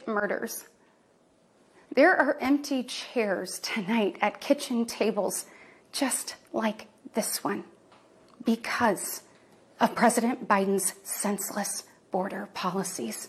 horrific murders. There are empty chairs tonight at kitchen tables just like this one because of President Biden's senseless border policies.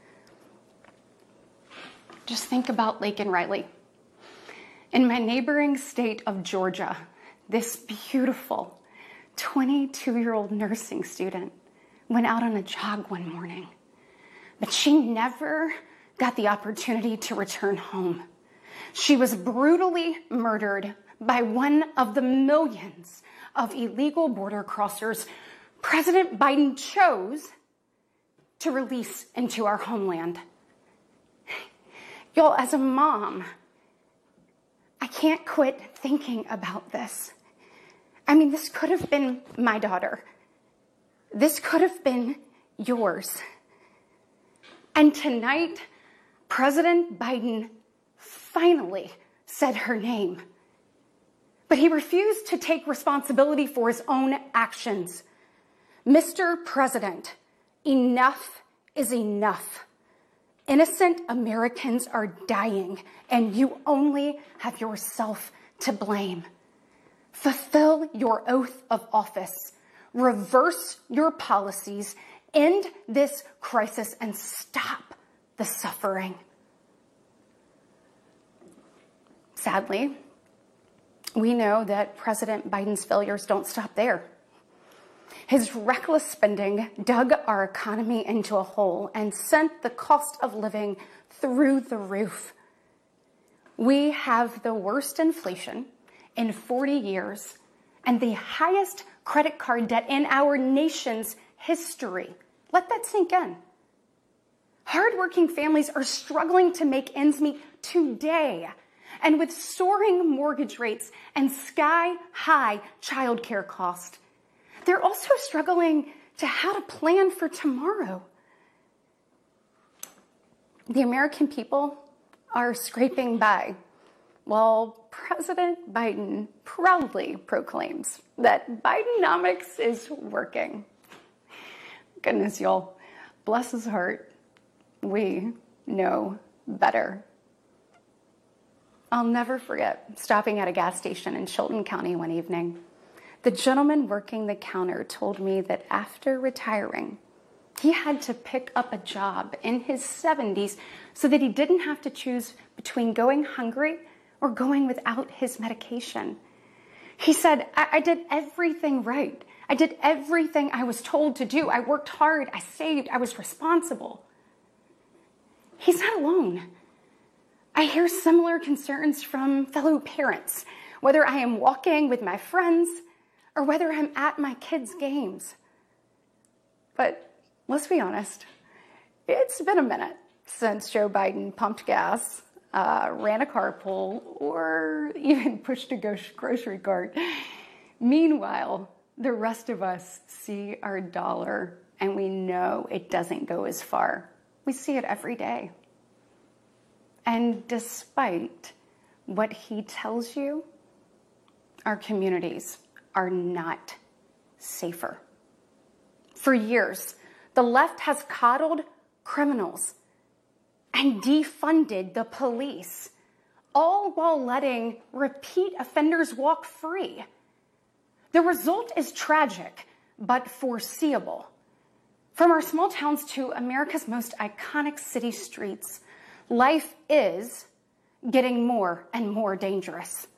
Just think about Laken Riley. In my neighboring state of Georgia, this beautiful 22-year-old nursing student went out on a jog one morning, but she never got the opportunity to return home. She was brutally murdered by one of the millions of illegal border crossers President Biden chose to release into our homeland. Y'all, as a mom, I can't quit thinking about this. I mean, this could have been my daughter. This could have been yours. And tonight, President Biden finally said her name. But he refused to take responsibility for his own actions. Mr. President, enough is enough. Innocent Americans are dying, and you only have yourself to blame. Fulfill your oath of office. Reverse your policies. End this crisis and stop the suffering. Sadly, we know that President Biden's failures don't stop there. His reckless spending dug our economy into a hole and sent the cost of living through the roof. We have the worst inflation in 40 years and the highest credit card debt in our nation's history. Let that sink in. Hardworking families are struggling to make ends meet today. And with soaring mortgage rates and sky-high childcare costs, they're also struggling to how to plan for tomorrow. The American people are scraping by while President Biden proudly proclaims that Bidenomics is working. Goodness, y'all, bless his heart, we know better. I'll never forget stopping at a gas station in Chilton County one evening. The gentleman working the counter told me that after retiring, he had to pick up a job in his 70s so that he didn't have to choose between going hungry or going without his medication. He said, I did everything right. I did everything I was told to do. I worked hard, I saved, I was responsible. He's not alone. I hear similar concerns from fellow parents, whether I am walking with my friends or whether I'm at my kids' games. But let's be honest, it's been a minute since Joe Biden pumped gas, ran a carpool, or even pushed a grocery cart. Meanwhile, the rest of us see our dollar and we know it doesn't go as far. We see it every day. And despite what he tells you, our communities are not safer. For years, the left has coddled criminals and defunded the police, all while letting repeat offenders walk free. The result is tragic, but foreseeable. From our small towns to America's most iconic city streets, life is getting more and more dangerous.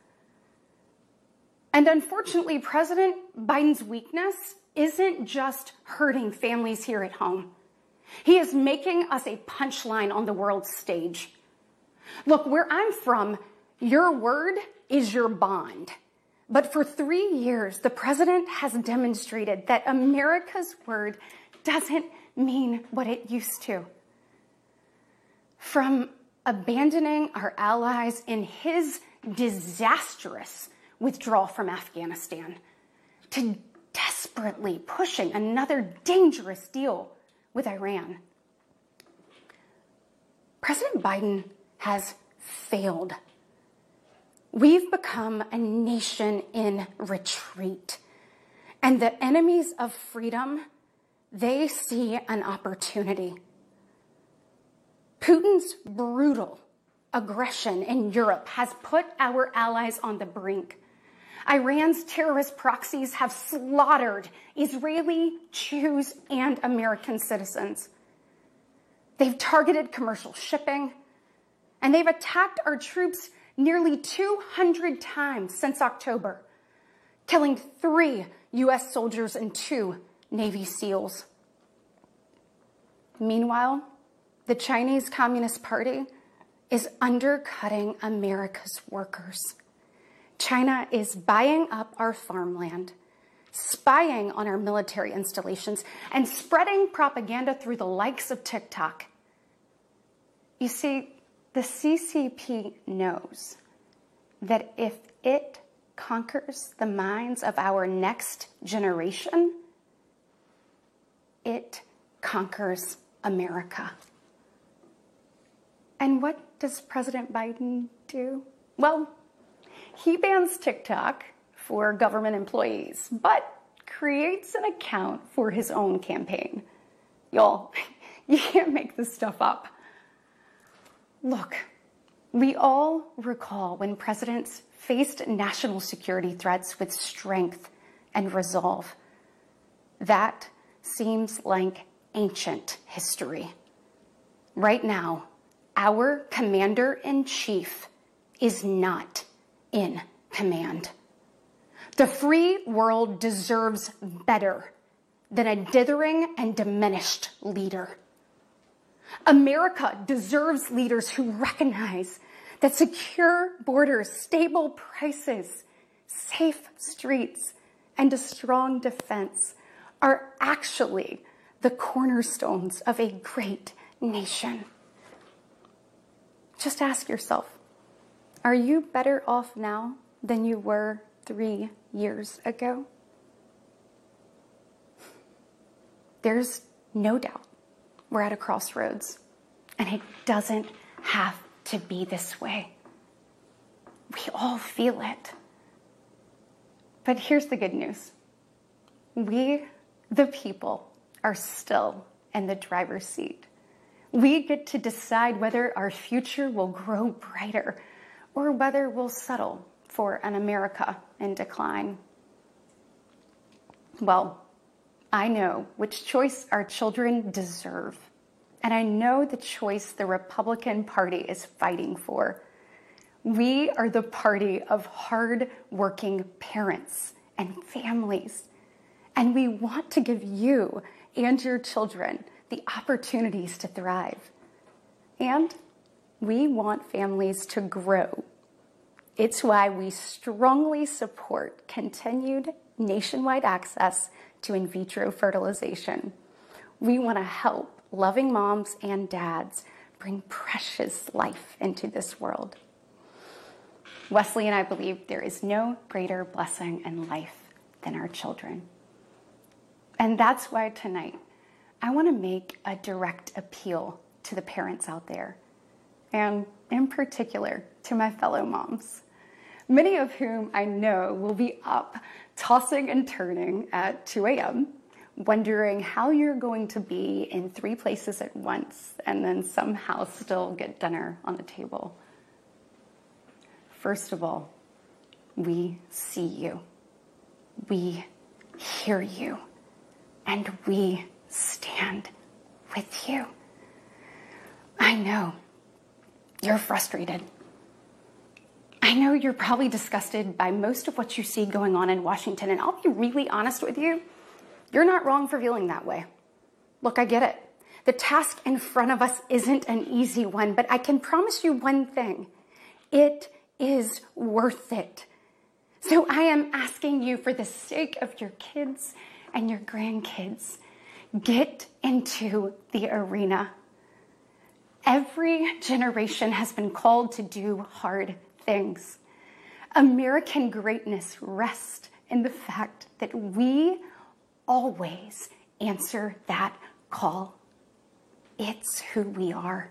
And unfortunately, President Biden's weakness isn't just hurting families here at home. He is making us a punchline on the world stage. Look, where I'm from, your word is your bond. But for 3 years, the president has demonstrated that America's word doesn't mean what it used to. From abandoning our allies in his disastrous withdrawal from Afghanistan to desperately pushing another dangerous deal with Iran. President Biden has failed. We've become a nation in retreat, and the enemies of freedom, they see an opportunity. Putin's brutal aggression in Europe has put our allies on the brink. Iran's terrorist proxies have slaughtered Israeli, Jews, and American citizens. They've targeted commercial shipping, and they've attacked our troops nearly 200 times since October, killing 3 U.S. soldiers and 2 Navy SEALs. Meanwhile, the Chinese Communist Party is undercutting America's workers. China is buying up our farmland, spying on our military installations, and spreading propaganda through the likes of TikTok. You see, the CCP knows that if it conquers the minds of our next generation, it conquers America. And what does President Biden do? Well, he bans TikTok for government employees, but creates an account for his own campaign. Y'all, you can't make this stuff up. Look, we all recall when presidents faced national security threats with strength and resolve. That seems like ancient history. Right now, our commander-in-chief is not in command. The free world deserves better than a dithering and diminished leader. America deserves leaders who recognize that secure borders, stable prices, safe streets, and a strong defense are actually the cornerstones of a great nation. Just ask yourself, are you better off now than you were 3 years ago? There's no doubt we're at a crossroads, and it doesn't have to be this way. We all feel it. But here's the good news. We, the people, are still in the driver's seat. We get to decide whether our future will grow brighter or whether we'll settle for an America in decline. Well, I know which choice our children deserve, and I know the choice the Republican Party is fighting for. We are the party of hard-working parents and families, and we want to give you and your children the opportunities to thrive. And we want families to grow. It's why we strongly support continued nationwide access to in vitro fertilization. We want to help loving moms and dads bring precious life into this world. Wesley and I believe there is no greater blessing in life than our children. And that's why tonight, I want to make a direct appeal to the parents out there, and in particular to my fellow moms, many of whom I know will be up tossing and turning at 2 a.m., wondering how you're going to be in 3 places at once and then somehow still get dinner on the table. First of all, we see you, we hear you, and we stand with you. I know you're frustrated. I know you're probably disgusted by most of what you see going on in Washington, and I'll be really honest with you, you're not wrong for feeling that way. Look, I get it. The task in front of us isn't an easy one, but I can promise you one thing. It is worth it. So I am asking you, for the sake of your kids and your grandkids, get into the arena. Every generation has been called to do hard things. American greatness rests in the fact that we always answer that call. It's who we are.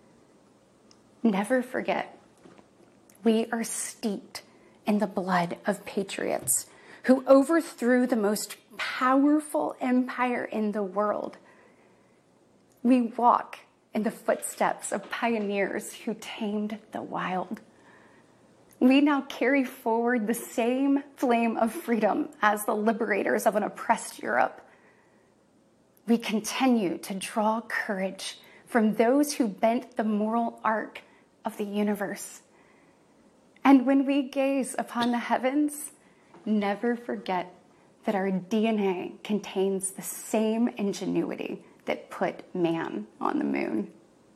Never forget, we are steeped in the blood of patriots who overthrew the most powerful empire in the world. We walk in the footsteps of pioneers who tamed the wild. We now carry forward the same flame of freedom as the liberators of an oppressed Europe. We continue to draw courage from those who bent the moral arc of the universe. And when we gaze upon the heavens, never forget that our DNA contains the same ingenuity that put man on the moon.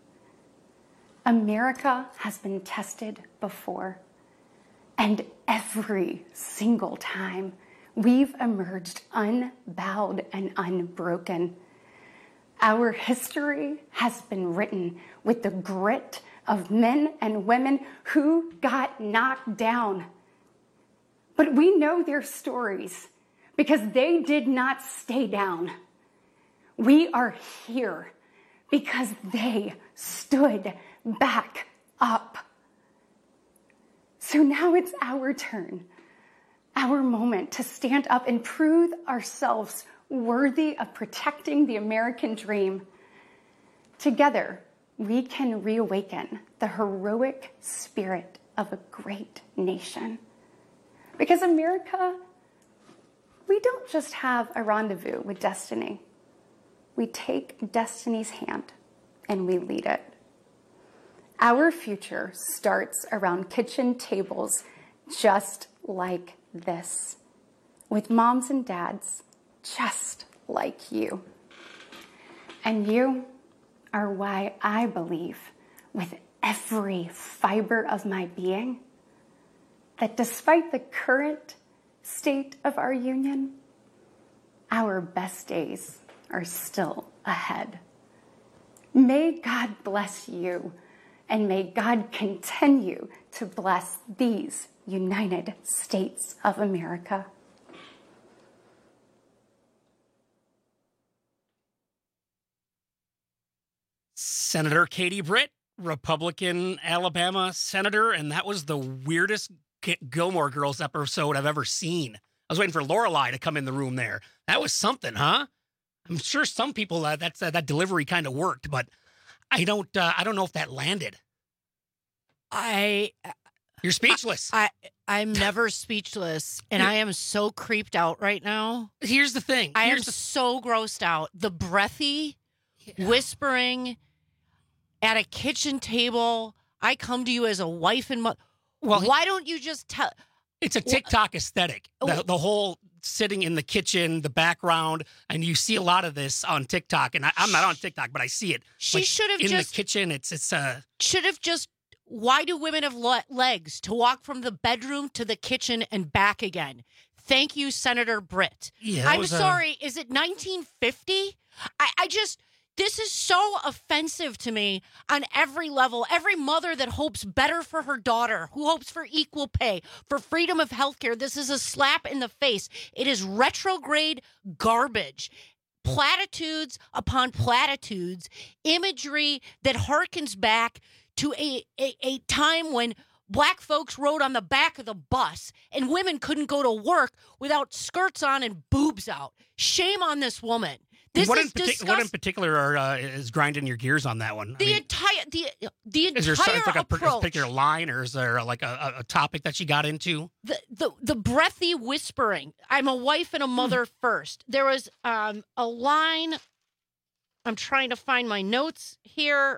America has been tested before, and every single time we've emerged unbowed and unbroken. Our history has been written with the grit of men and women who got knocked down. But we know their stories because they did not stay down. We are here because they stood back up. So now it's our turn, our moment to stand up and prove ourselves worthy of protecting the American dream. Together, we can reawaken the heroic spirit of a great nation. Because America, we don't just have a rendezvous with destiny. We take destiny's hand and we lead it. Our future starts around kitchen tables just like this, with moms and dads just like you. And you are why I believe with every fiber of my being that despite the current state of our union, our best days are still ahead. May God bless you, and may God continue to bless these United States of America. Senator Katie Britt, Republican Alabama senator, and that was the weirdest Gilmore Girls episode I've ever seen. I was waiting for Lorelai to come in the room there. That was something, huh? I'm sure some people that delivery kind of worked, but I don't know if that landed. You're speechless. I'm never speechless, and I am so creeped out right now. Here's the thing. I am so grossed out. The breathy whispering at a kitchen table. I come to you as a wife and mother. Well, why don't you just tell? It's a TikTok aesthetic. The whole sitting in the kitchen, the background, and you see a lot of this on TikTok. And I'm not on TikTok, but I see it. She should have in the kitchen. Should have just. Why do women have legs to walk from the bedroom to the kitchen and back again? Thank you, Senator Britt. Yeah, I'm sorry. Is it 1950? This is so offensive to me on every level. Every mother that hopes better for her daughter, who hopes for equal pay, for freedom of healthcare, this is a slap in the face. It is retrograde garbage. Platitudes upon platitudes, imagery that harkens back to a time when black folks rode on the back of the bus and women couldn't go to work without skirts on and boobs out. Shame on this woman. This is disgusting. What in particular is grinding your gears on that one? The entire is there like a particular line, or is there like a topic that she got into? The breathy whispering. I'm a wife and a mother first. There was a line. I'm trying to find my notes here.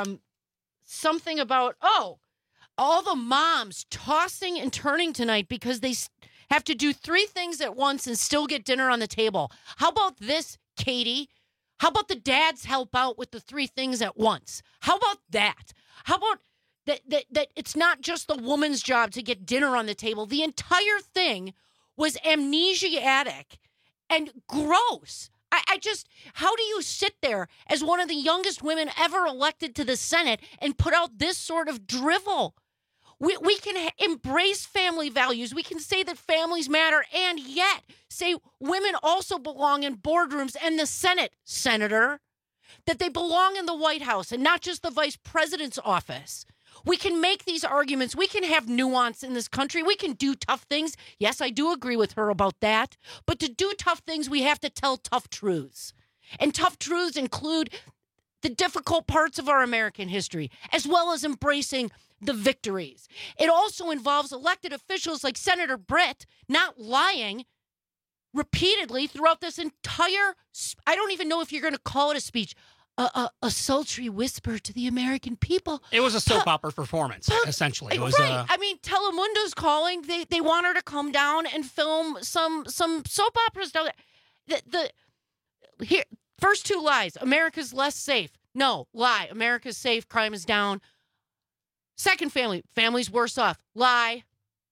Something about all the moms tossing and turning tonight because they have to do 3 things at once and still get dinner on the table. How about this, Katie? How about the dads help out with the 3 things at once? How about that? How about that it's not just the woman's job to get dinner on the table. The entire thing was amnesiatic and gross. I just, how do you sit there as one of the youngest women ever elected to the Senate and put out this sort of drivel? We can embrace family values. We can say that families matter, and yet say women also belong in boardrooms and the Senate, Senator, that they belong in the White House and not just the vice president's office. We can make these arguments. We can have nuance in this country. We can do tough things. Yes, I do agree with her about that. But to do tough things, we have to tell tough truths. And tough truths include the difficult parts of our American history, as well as embracing the victories. It also involves elected officials like Senator Britt not lying repeatedly throughout this entire, I don't even know if you're going to call it a speech, a sultry whisper to the American people. It was a soap opera performance, essentially. It was right. I mean, Telemundo's calling. They want her to come down and film some soap operas down there. Here, first two lies. America's less safe. No, lie. America's safe. Crime is down. Second family's worse off. Lie.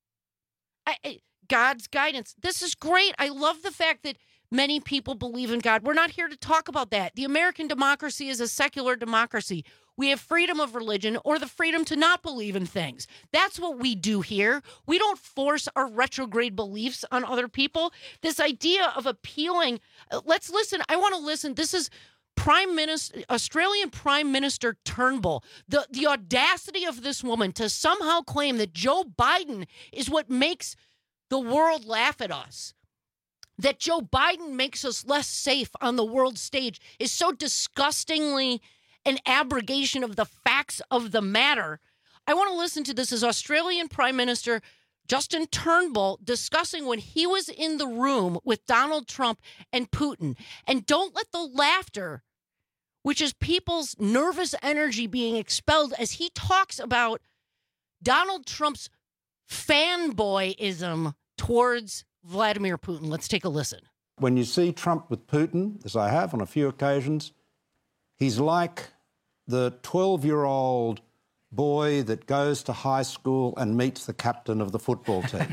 God's guidance. This is great. I love the fact that many people believe in God. We're not here to talk about that. The American democracy is a secular democracy. We have freedom of religion or the freedom to not believe in things. That's what we do here. We don't force our retrograde beliefs on other people. This idea of appealing, let's listen. I want to listen. This is Australian Prime Minister Turnbull. The audacity of this woman to somehow claim that Joe Biden is what makes the world laugh at us, that Joe Biden makes us less safe on the world stage, is so disgustingly an abrogation of the facts of the matter. I want to listen to this as Australian Prime Minister Justin Turnbull discussing when he was in the room with Donald Trump and Putin. And don't let the laughter, which is people's nervous energy being expelled as he talks about Donald Trump's fanboyism towards Vladimir Putin. Let's take a listen. When you see Trump with Putin, as I have on a few occasions, he's like the 12-year-old boy that goes to high school and meets the captain of the football team.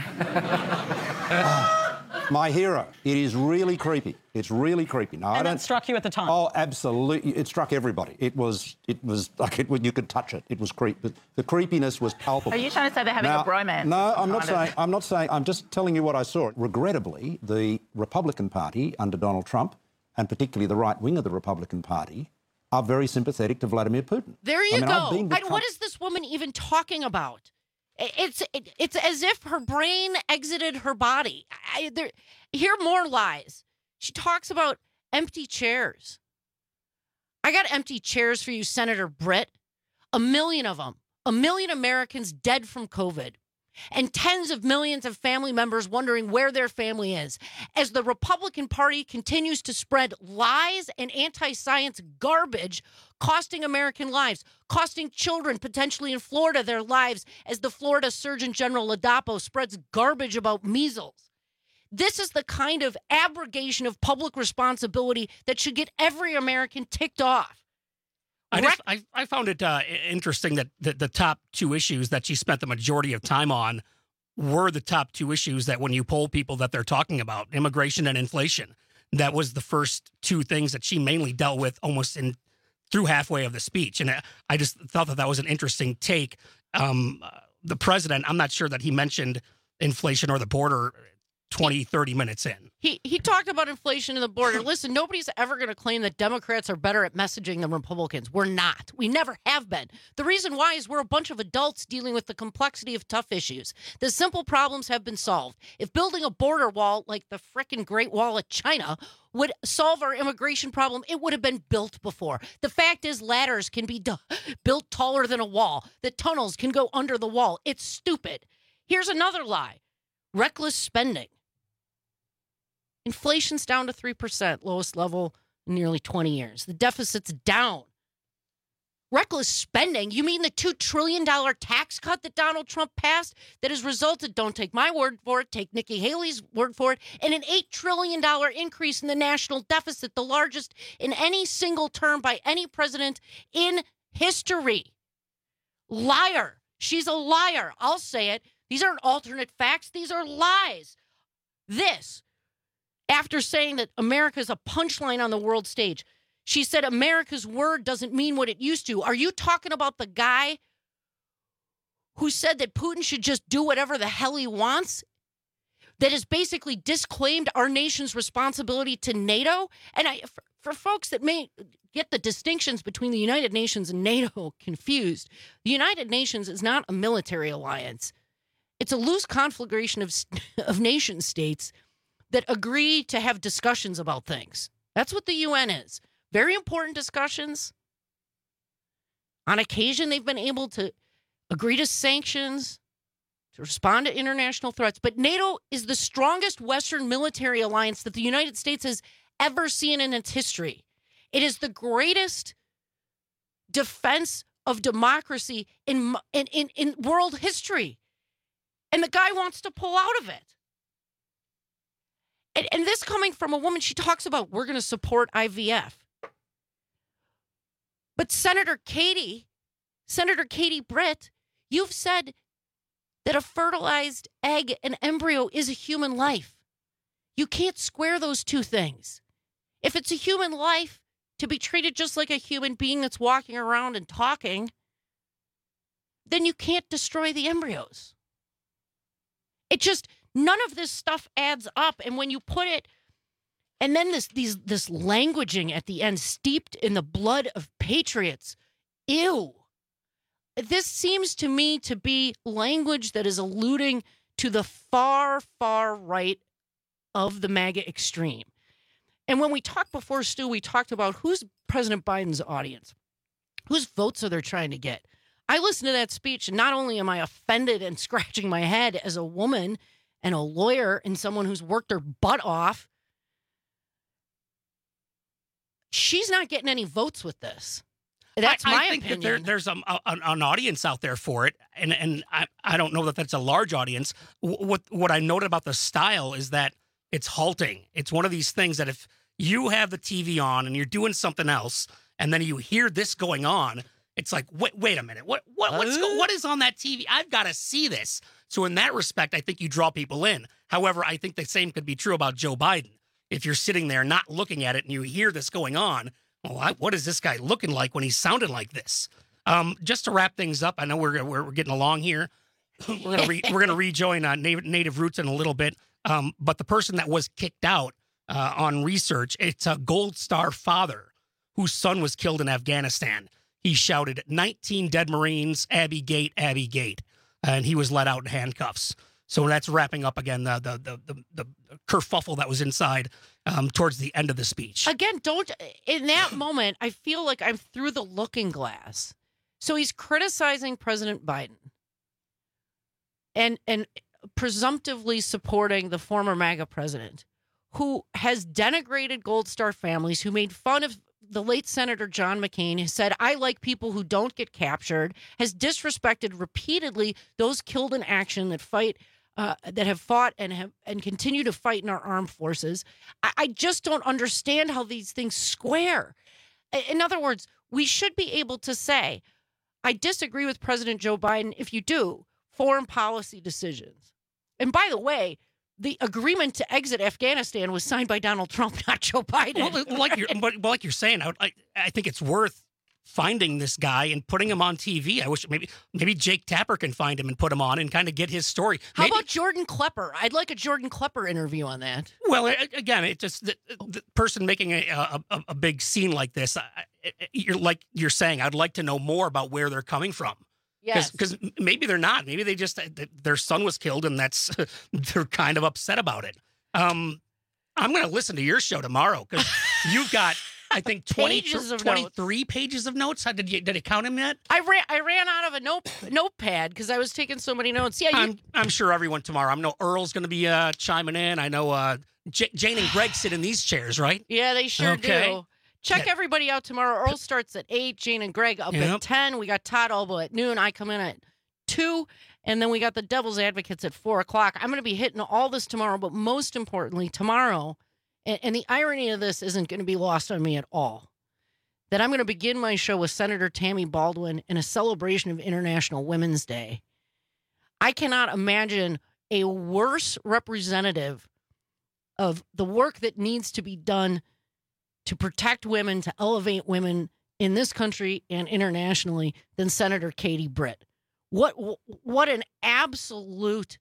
My hero. It is really creepy. It's really creepy. No, and that struck you at the time? Oh, absolutely. It struck everybody. It was like you could touch it. It was creepy. The creepiness was palpable. Are you trying to say they're having a bromance? No, I'm not saying. I'm just telling you what I saw. Regrettably, the Republican Party under Donald Trump, and particularly the right wing of the Republican Party, are very sympathetic to Vladimir Putin. There you go. What is this woman even talking about? It's as if her brain exited her body. Hear more lies. She talks about empty chairs. I got empty chairs for you, Senator Britt. 1 million of them. 1 million Americans dead from COVID. And tens of millions of family members wondering where their family is. As the Republican Party continues to spread lies and anti-science garbage, costing American lives, costing children potentially in Florida their lives, as the Florida Surgeon General Ladapo spreads garbage about measles. This is the kind of abrogation of public responsibility that should get every American ticked off. I found it interesting that the top two issues that she spent the majority of time on were the top two issues that when you poll people that they're talking about, immigration and inflation. That was the first two things that she mainly dealt with almost through halfway of the speech. And I just thought that was an interesting take. The president, I'm not sure that he mentioned inflation or the border 20, 30 minutes in. He talked about inflation and the border. Listen, nobody's ever going to claim that Democrats are better at messaging than Republicans. We're not. We never have been. The reason why is we're a bunch of adults dealing with the complexity of tough issues. The simple problems have been solved. If building a border wall like the frickin' Great Wall of China would solve our immigration problem, it would have been built before. The fact is ladders can be built taller than a wall. The tunnels can go under the wall. It's stupid. Here's another lie. Reckless spending. Inflation's down to 3%, lowest level in nearly 20 years. The deficit's down. Reckless spending? You mean the $2 trillion tax cut that Donald Trump passed that has resulted, don't take my word for it, take Nikki Haley's word for it, in an $8 trillion increase in the national deficit, the largest in any single term by any president in history. Liar. She's a liar. I'll say it. These aren't alternate facts. These are lies. This, after saying that America is a punchline on the world stage, she said America's word doesn't mean what it used to. Are you talking about the guy who said that Putin should just do whatever the hell he wants? That has basically disclaimed our nation's responsibility to NATO? And for folks that may get the distinctions between the United Nations and NATO confused, the United Nations is not a military alliance. It's a loose conflagration of nation states that agree to have discussions about things. That's what the UN is. Very important discussions, On occasion, they've been able to agree to sanctions, to respond to international threats. But NATO is the strongest Western military alliance that the United States has ever seen in its history. It is the greatest defense of democracy in world history. And the guy wants to pull out of it. And this coming from a woman, she talks about, we're going to support IVF. But Senator Katie Britt, you've said that a fertilized egg and embryo is a human life. You can't square those two things. If it's a human life to be treated just like a human being that's walking around and talking, then you can't destroy the embryos. It just, none of this stuff adds up. And when you put it, and then this languaging at the end, steeped in the blood of patriots, ew. This seems to me to be language that is alluding to the far, far right of the MAGA extreme. And when we talked before, Stu, we talked about who's President Biden's audience. Whose votes are they trying to get? I listened to that speech, and not only am I offended and scratching my head as a woman and a lawyer and someone who's worked her butt off, she's not getting any votes with this. That's my opinion. I think that there's an audience out there for it, and I don't know that that's a large audience. What I noted about the style is that it's halting. It's one of these things that if you have the TV on and you're doing something else, and then you hear this going on, it's like, wait a minute, what is on that TV? I've got to see this. So in that respect, I think you draw people in. However, I think the same could be true about Joe Biden. If you're sitting there not looking at it and you hear this going on, well, what is this guy looking like when he's sounding like this? Just to wrap things up, I know we're getting along here. We're gonna rejoin Native Roots in a little bit. But the person that was kicked out on research, it's a Gold Star father whose son was killed in Afghanistan. He shouted, 19 dead Marines, Abbey Gate, Abbey Gate. And he was let out in handcuffs. So that's wrapping up again the kerfuffle that was inside towards the end of the speech. Again, in that moment, I feel like I'm through the looking glass. So he's criticizing President Biden and presumptively supporting the former MAGA president, who has denigrated Gold Star families, who made fun of the late Senator John McCain, who said, I like people who don't get captured, has disrespected repeatedly those killed in action that fight, that have fought and continue to fight in our armed forces. I just don't understand how these things square. In other words, we should be able to say, I disagree with President Joe Biden if you do foreign policy decisions. And by the way, the agreement to exit Afghanistan was signed by Donald Trump, not Joe Biden. Well, like you're saying, I think it's worth finding this guy and putting him on TV. I wish maybe Jake Tapper can find him and put him on and kind of get his story. How about Jordan Klepper? I'd like a Jordan Klepper interview on that. Well, again, it just the person making a big scene like this. You're saying, I'd like to know more about where they're coming from. Yes. Because maybe they're not. Maybe they just, their son was killed and they're kind of upset about it. I'm going to listen to your show tomorrow because you've got, I think, 23 pages of notes. Did you count them yet? I ran out of a notepad because I was taking so many notes. Yeah, I'm sure everyone tomorrow. I know Earl's going to be chiming in. I know Jane and Greg sit in these chairs, right? Yeah, they sure do. Check everybody out tomorrow. Earl starts at 8. Jane and Greg up at 10. We got Todd Albo at noon. I come in at 2. And then we got the Devil's Advocates at 4 o'clock. I'm going to be hitting all this tomorrow. But most importantly, tomorrow, and the irony of this isn't going to be lost on me at all, that I'm going to begin my show with Senator Tammy Baldwin in a celebration of International Women's Day. I cannot imagine a worse representative of the work that needs to be done to protect women, to elevate women in this country and internationally than Senator Katie Britt. What an absolute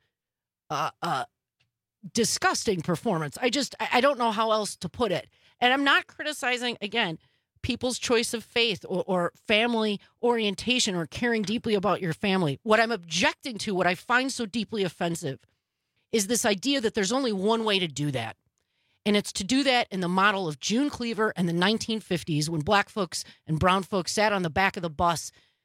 disgusting performance. I don't know how else to put it. And I'm not criticizing, again, people's choice of faith or family orientation or caring deeply about your family. What I'm objecting to, what I find so deeply offensive, is this idea that there's only one way to do that. And it's to do that in the model of June Cleaver and the 1950s when black folks and brown folks sat on the back of the bus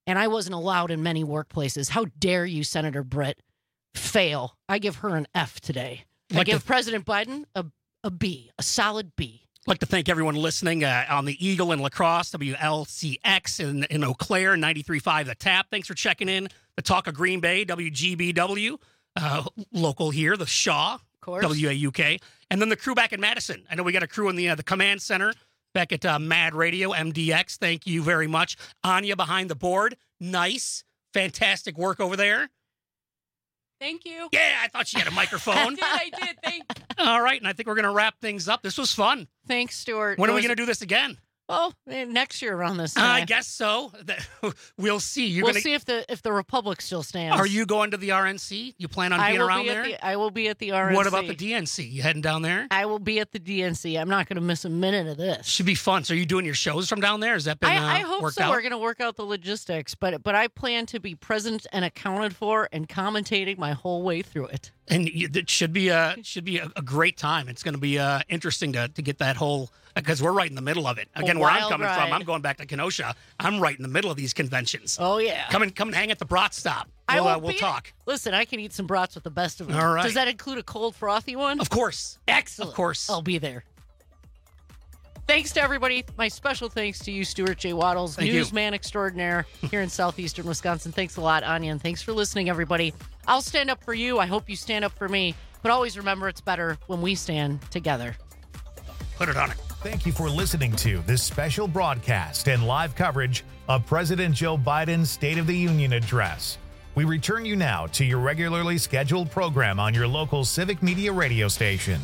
and I wasn't allowed in many workplaces. How dare you, Senator Britt, fail? I give her an F today. I give President Biden a B, a solid B. I'd like to thank everyone listening on the Eagle in La Crosse, WLCX in Eau Claire, 93.5 The Tap. Thanks for checking in. The Talk of Green Bay, WGBW, local here, the Shaw, of course. WAUK. And then the crew back in Madison. I know we got a crew in the command center back at Mad Radio, MDX. Thank you very much. Anya behind the board. Nice. Fantastic work over there. Thank you. Yeah, I thought she had a microphone. I did. Thank you. All right, and I think we're going to wrap things up. This was fun. Thanks, Stuart. When are we going to do this again? Oh, next year around this time. I guess so. We'll see. We'll see if the Republic still stands. Are you going to the RNC? You plan on being around there? I will be at the RNC. What about the DNC? You heading down there? I will be at the DNC. I'm not going to miss a minute of this. Should be fun. So are you doing your shows from down there? Has that been I hope worked so. out? We're going to work out the logistics, but I plan to be present and accounted for and commentating my whole way through it. And it should be a great time. It's going to be interesting to get that whole, because we're right in the middle of it. Again, where I'm coming from, I'm going back to Kenosha. I'm right in the middle of these conventions. Oh yeah, come and hang at the Brat Stop. We'll talk. Listen, I can eat some brats with the best of them. All right. Does that include a cold frothy one? Of course. Excellent. Of course. I'll be there. Thanks to everybody. My special thanks to you, Stuart J. Waddles, newsman extraordinaire here in southeastern Wisconsin. Thanks a lot, Anya, and thanks for listening, everybody. I'll stand up for you. I hope you stand up for me. But always remember, it's better when we stand together. Put it on it. Thank you for listening to this special broadcast and live coverage of President Joe Biden's State of the Union address. We return you now to your regularly scheduled program on your local civic media radio station.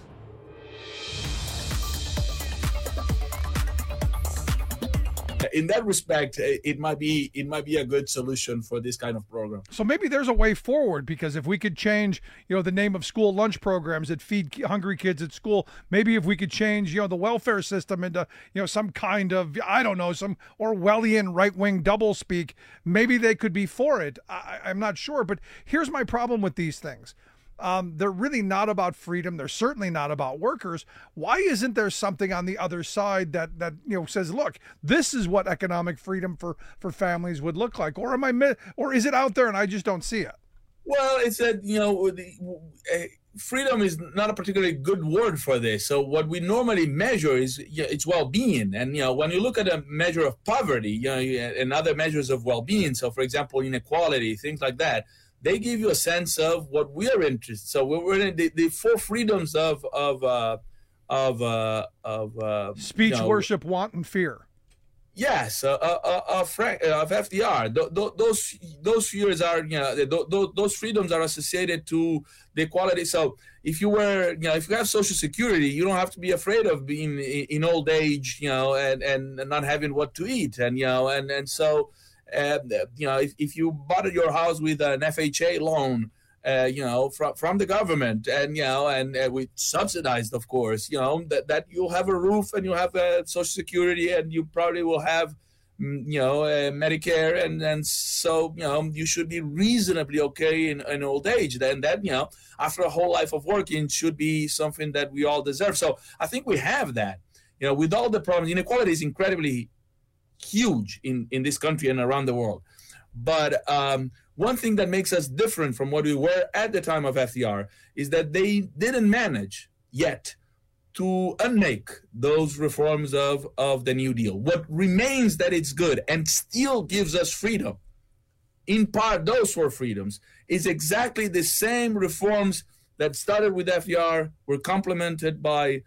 In that respect, it might be a good solution for this kind of program. So maybe there's a way forward, because if we could change, the name of school lunch programs that feed hungry kids at school, maybe if we could change, the welfare system into, some kind of, I don't know, some Orwellian right-wing doublespeak, maybe they could be for it. I'm not sure, but here's my problem with these things. They're really not about freedom. They're certainly not about workers. Why isn't there something on the other side that says, look, this is what economic freedom for families would look like? Or or is it out there and I just don't see it? Well, it's that, freedom is not a particularly good word for this. So what we normally measure is it's well-being. And, when you look at a measure of poverty, and other measures of well-being, so for example, inequality, things like that, they give you a sense of what we are interested. So we're in the four freedoms of speech, worship, want, and fear. Yes, of FDR. Those fears are, those freedoms are associated to the equality. So if you have Social Security, you don't have to be afraid of being in old age, and not having what to eat, and so. If you bought your house with an FHA loan, from the government, and we subsidized, of course, that you'll have a roof and you'll have Social Security, and you probably will have, Medicare, and so you should be reasonably okay in old age. Then that after a whole life of working should be something that we all deserve. So I think we have that. With all the problems, inequality is incredibly huge in this country and around the world. But one thing that makes us different from what we were at the time of FDR is that they didn't manage yet to unmake those reforms of the New Deal. What remains that it's good and still gives us freedom, in part those four freedoms, is exactly the same reforms that started with FDR, were complemented by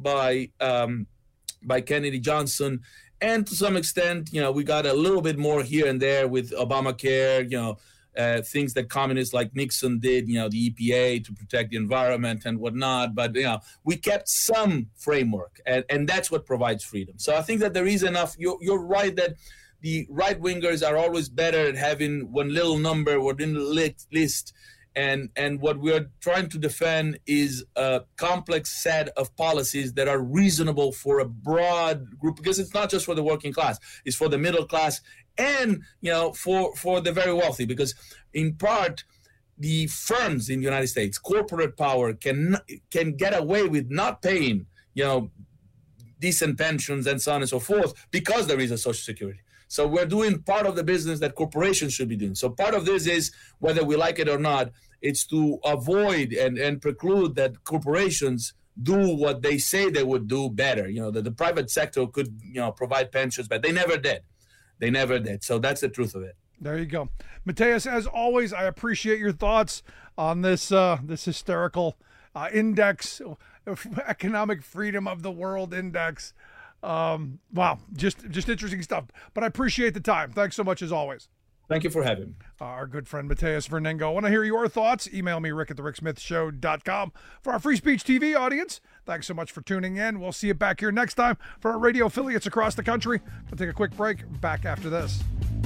Kennedy Johnson. And to some extent, we got a little bit more here and there with Obamacare, things that communists like Nixon did, the EPA to protect the environment and whatnot. But, we kept some framework, and that's what provides freedom. So I think that there is enough. You're right that the right-wingers are always better at having one little number within the list. And what we're trying to defend is a complex set of policies that are reasonable for a broad group, because it's not just for the working class, it's for the middle class and, for the very wealthy, because in part, the firms in the United States, corporate power can get away with not paying, decent pensions and so on and so forth, because there is a Social Security. So we're doing part of the business that corporations should be doing. So part of this is, whether we like it or not, it's to avoid and preclude that corporations do what they say they would do better. You know, the private sector could, provide pensions, but they never did. They never did. So that's the truth of it. There you go. Mateus, as always, I appreciate your thoughts on this hysterical index, Economic Freedom of the World Index. Wow, just interesting stuff. But I appreciate the time. Thanks so much, as always. Thank you for having me. Our good friend Mateus Vernengo. I want to hear your thoughts. Email me, rick@thericksmithshow.com. For our Free Speech TV audience, thanks so much for tuning in. We'll see you back here next time for our radio affiliates across the country. We'll take a quick break. Back after this.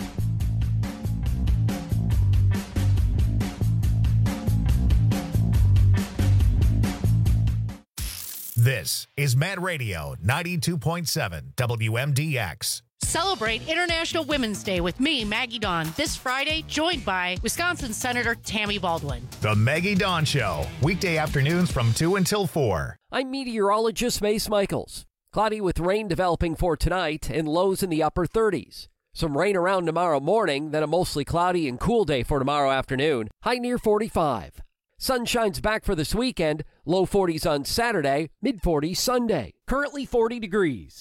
This is Mad Radio 92.7 WMDX. Celebrate International Women's Day with me, Maggie Dawn, this Friday, joined by Wisconsin Senator Tammy Baldwin. The Maggie Dawn Show, weekday afternoons from 2 until 4. I'm meteorologist Mace Michaels. Cloudy with rain developing for tonight and lows in the upper 30s. Some rain around tomorrow morning, then a mostly cloudy and cool day for tomorrow afternoon, high near 45. Sun shines back for this weekend, low 40s on Saturday, mid 40s Sunday. Currently 40 degrees.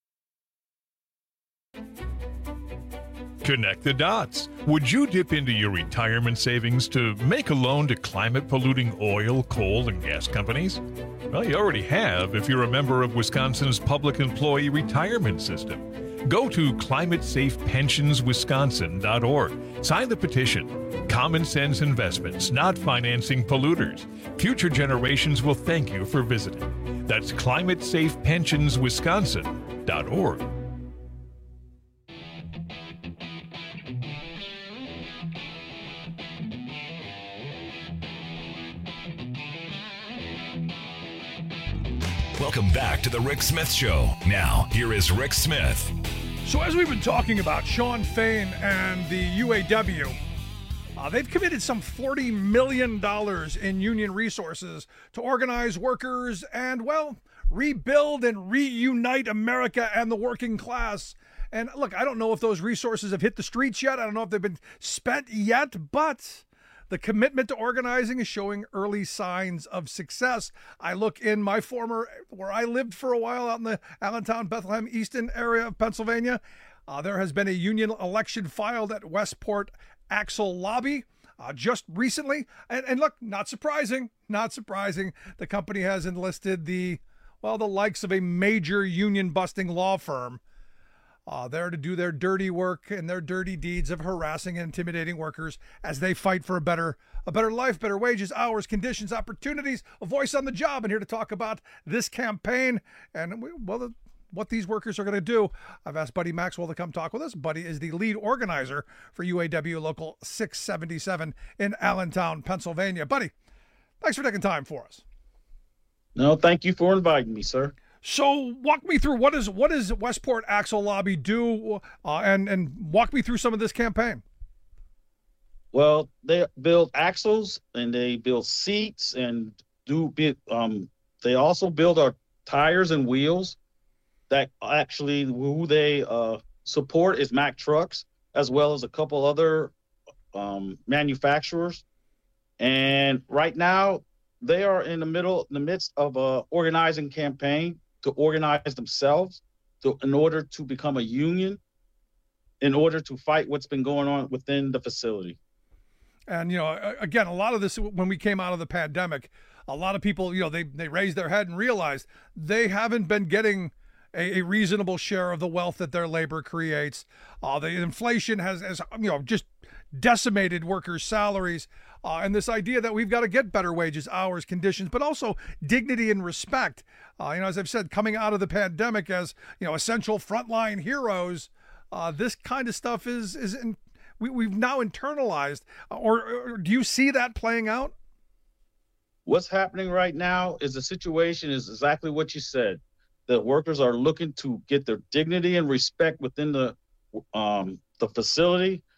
Connect the dots. Would you dip into your retirement savings to make a loan to climate-polluting oil, coal, and gas companies? Well, you already have if you're a member of Wisconsin's Public Employee Retirement System. Go to climatesafepensionswisconsin.org. Sign the petition. Common sense investments, not financing polluters. Future generations will thank you for visiting. That's climatesafepensionswisconsin.org. Welcome back to the Rick Smith Show. Now, here is Rick Smith. So as we've been talking about Shawn Fain and the UAW, they've committed some $40 million in union resources to organize workers and, well, rebuild and reunite America and the working class. And look, I don't know if those resources have hit the streets yet. I don't know if they've been spent yet, but the commitment to organizing is showing early signs of success. I look in my where I lived for a while out in the Allentown, Bethlehem, Easton area of Pennsylvania. There has been a union election filed at Westport Axle Lobby just recently. And look, not surprising. The company has enlisted the likes of a major union busting law firm there to do their dirty work and their dirty deeds of harassing and intimidating workers as they fight for a better life, better wages, hours, conditions, opportunities, a voice on the job. And here to talk about this campaign and what these workers are going to do, I've asked Buddy Maxwell to come talk with us. Buddy is the lead organizer for UAW Local 677 in Allentown, Pennsylvania. Buddy, thanks for taking time for us. No, thank you for inviting me, sir. So walk me through what does Westport Axle Lobby do, and walk me through some of this campaign. Well, they build axles and they build seats and they also build our tires and wheels. That actually who they support is Mack Trucks, as well as a couple other manufacturers. And right now they are in the midst of a organizing campaign to organize themselves in order to become a union, in order to fight what's been going on within the facility. And, again, a lot of this, when we came out of the pandemic, a lot of people, they raised their head and realized they haven't been getting a reasonable share of the wealth that their labor creates. The inflation has just decimated workers' salaries. And this idea that we've got to get better wages, hours, conditions, but also dignity and respect. As I've said, coming out of the pandemic as, essential frontline heroes, this kind of stuff we've now internalized. Or do you see that playing out? What's happening right now is the situation is exactly what you said. The workers are looking to get their dignity and respect within the facility.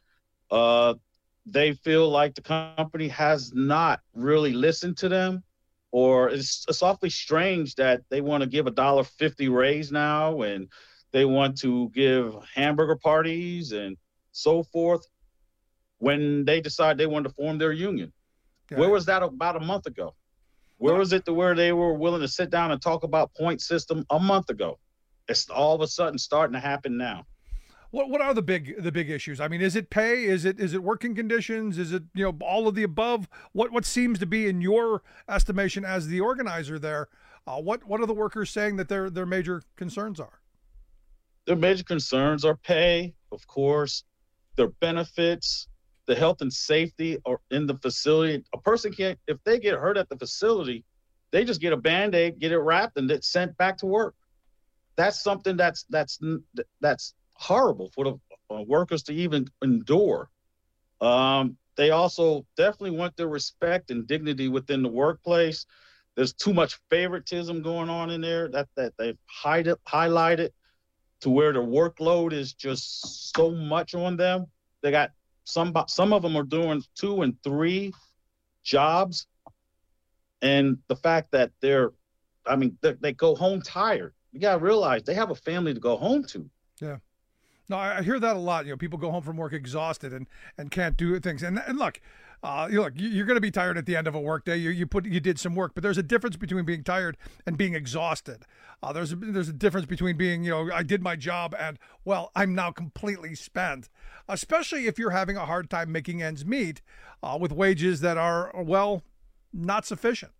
They feel like the company has not really listened to them, or it's awfully strange that they want to give $1.50 raise now, and They want to give hamburger parties and so forth when they decide they want to form their union. Yeah. Where was that about a month ago? Where was it to where they were willing to sit down and talk about point system a month ago? It's all of a sudden starting to happen now. What are the big issues? I mean, is it pay? Is it working conditions? Is it, you know, all of the above? What seems to be, in your estimation as the organizer there, what are the workers saying that their major concerns are? Their major concerns are pay, of course, their benefits, the health and safety or in the facility. A person can't, if they get hurt at the facility, they just get a Band-Aid, get it wrapped, and it's sent back to work. That's something that's horrible for the workers to even endure. They also definitely want their respect and dignity within the workplace. There's too much favoritism going on in there that they've highlighted to where the workload is just so much on them. They got some of them are doing 2 and 3 jobs, and the fact that they go home tired. You gotta realize they have a family to go home to. Yeah. No, I hear that a lot. You know, people go home from work exhausted and can't do things. And look, you're going to be tired at the end of a work day. You did some work, but there's a difference between being tired and being exhausted. There's a difference between being, you know, I did my job and, well, I'm now completely spent. Especially if you're having a hard time making ends meet with wages that are, well, not sufficient.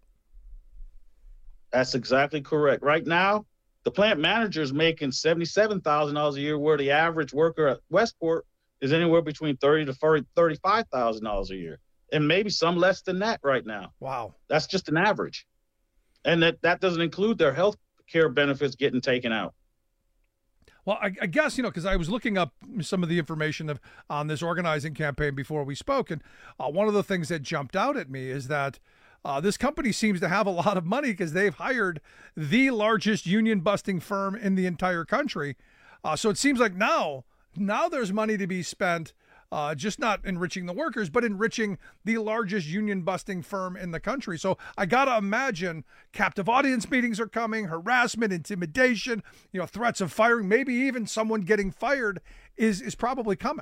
That's exactly correct. Right now, the plant manager is making $77,000 a year, where the average worker at Westport is anywhere between $30,000 to $35,000 a year, and maybe some less than that right now. Wow, that's just an average, and that doesn't include their health care benefits getting taken out. Well, I guess, you know, because I was looking up some of the information on this organizing campaign before we spoke, and one of the things that jumped out at me is that this company seems to have a lot of money because they've hired the largest union busting firm in the entire country. So it seems like now there's money to be spent, just not enriching the workers, but enriching the largest union busting firm in the country. So I got to imagine captive audience meetings are coming, harassment, intimidation, you know, threats of firing, maybe even someone getting fired is probably coming.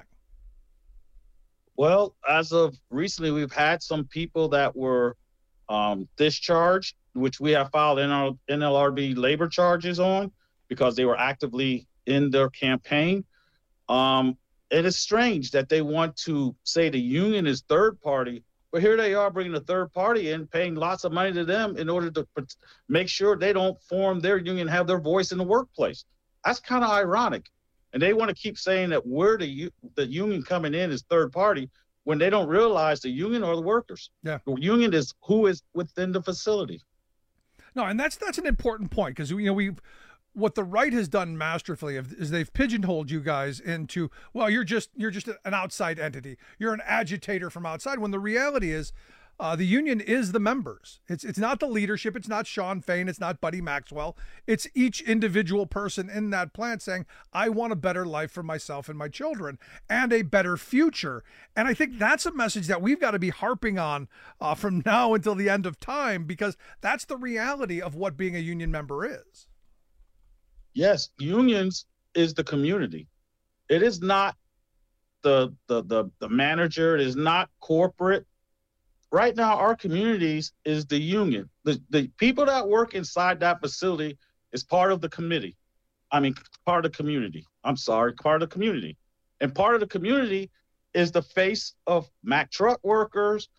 Well, as of recently, we've had some people that were discharged, which we have filed NLRB labor charges on because they were actively in their campaign. It is strange that they want to say the union is third party, but here they are bringing a third party in, paying lots of money to them in order to make sure they don't form their union, have their voice in the workplace. That's kind of ironic. And they want to keep saying that we're the union coming in is third party, when they don't realize the union or the workers. Yeah. The union is who is within the facility. No, and that's an important point, because, you know, what the right has done masterfully is they've pigeonholed you guys into, well, you're just an outside entity. You're an agitator from outside, when the reality is the union is the members. It's not the leadership. It's not Sean Fain. It's not Buddy Maxwell. It's each individual person in that plant saying, I want a better life for myself and my children and a better future. And I think that's a message that we've got to be harping on from now until the end of time, because that's the reality of what being a union member is. Yes, unions is the community. It is not the manager. It is not corporate. Right now, our communities is the union. The people that work inside that facility is part of the committee. Part of the community. Part of the community. And part of the community is the face of Mack truck workers,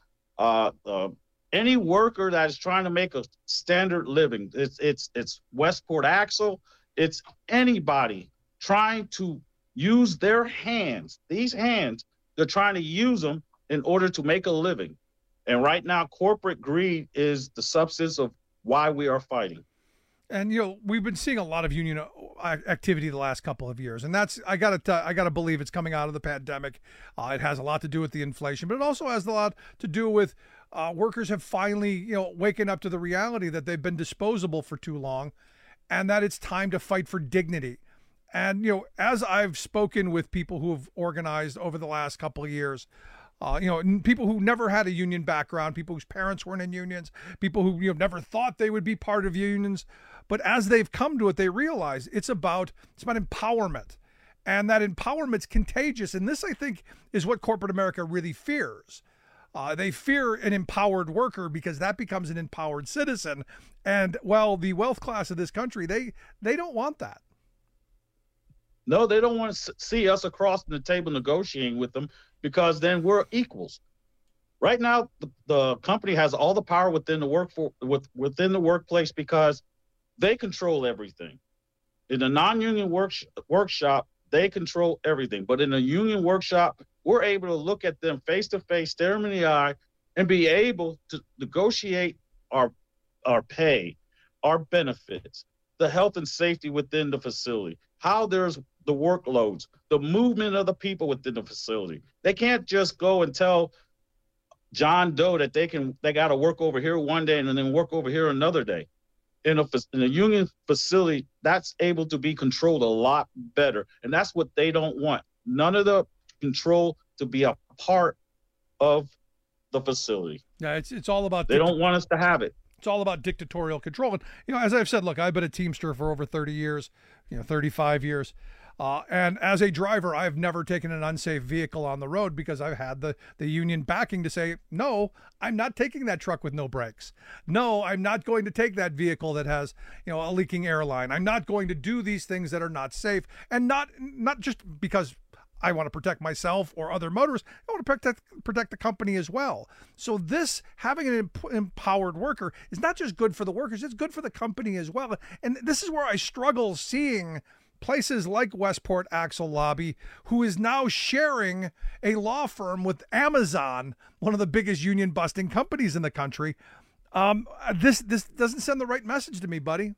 any worker that is trying to make a standard living. It's Westport Axle. It's anybody trying to use their hands. These hands, they're trying to use them in order to make a living. And right now, corporate greed is the substance of why we are fighting. And, you know, we've been seeing a lot of union activity the last couple of years. And that's, I got to believe it's coming out of the pandemic. It has a lot to do with the inflation, but it also has a lot to do with workers have finally, you know, waken up to the reality that they've been disposable for too long and that it's time to fight for dignity. And, you know, as I've spoken with people who have organized over the last couple of years, you know, people who never had a union background, people whose parents weren't in unions, people who, you know, never thought they would be part of unions, But as they've come to it, they realize it's about empowerment. And that empowerment's contagious. And this, I think, is what corporate America really fears. They fear an empowered worker because that becomes an empowered citizen. And, well, the wealth class of this country, they don't want that. No, they don't want to see us across the table negotiating with them, because then we're equals. Right now, the company has all the power within the within the workplace because they control everything. In a non-union workshop, they control everything. But in a union workshop, we're able to look at them face to face, stare them in the eye, and be able to negotiate our pay, our benefits, the health and safety within the facility, how there's the workloads, the movement of the people within the facility. They can't just go and tell John Doe that they got to work over here one day and then work over here another day. In a union facility, that's able to be controlled a lot better. And that's what they don't want. None of the control to be a part of the facility. Yeah, it's all about... They don't want us to have it. It's all about dictatorial control. And, as I've said, look, I've been a Teamster for over 30 years, 35 years. And as a driver, I've never taken an unsafe vehicle on the road because I've had the union backing to say, no, I'm not taking that truck with no brakes. No, I'm not going to take that vehicle that has, a leaking airline. I'm not going to do these things that are not safe. And not just because I want to protect myself or other motorists. I want to protect the company as well. So this, having an empowered worker, is not just good for the workers, it's good for the company as well. And this is where I struggle seeing places like Westport Axle Lobby, who is now sharing a law firm with Amazon, one of the biggest union busting companies in the country. This doesn't send the right message to me, buddy.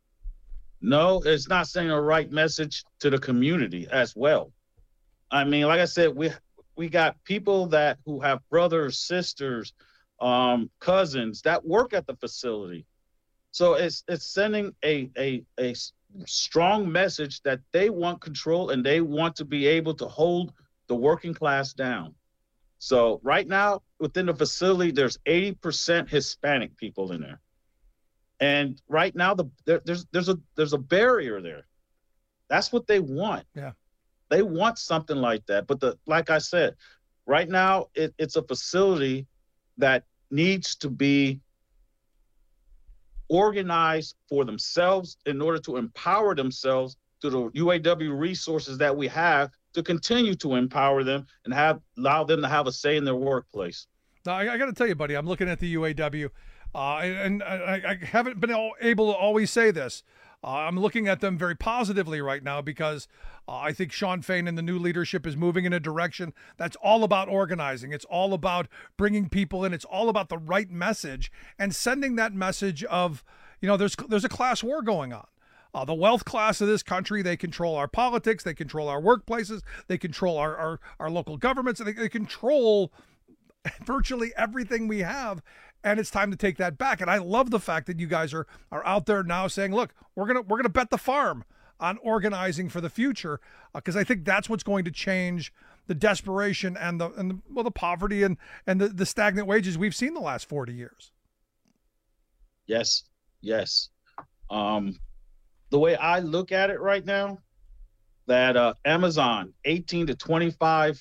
No, it's not sending the right message to the community as well. I mean, like I said, we got people who have brothers, sisters, cousins that work at the facility. So it's sending a strong message that they want control and they want to be able to hold the working class down. So right now within the facility, there's 80% Hispanic people in there. And right now there's a barrier there. That's what they want. Yeah. They want something like that. But like I said, right now it's a facility that needs to be organized for themselves in order to empower themselves to the UAW resources that we have to continue to empower them and allow them to have a say in their workplace. Now, I got to tell you, buddy, I'm looking at the UAW, and I haven't been able to always say this. I'm looking at them very positively right now because I think Shawn Fain and the new leadership is moving in a direction that's all about organizing. It's all about bringing people in. It's all about the right message and sending that message of, there's a class war going on. The wealth class of this country, they control our politics, they control our workplaces, they control our local governments, and they control virtually everything we have. And it's time to take that back. And I love the fact that you guys are out there now saying, look, we're gonna bet the farm on organizing for the future, because I think that's what's going to change the desperation and the poverty and the stagnant wages we've seen the last 40 years. Yes. The way I look at it right now, that Amazon 18 to 25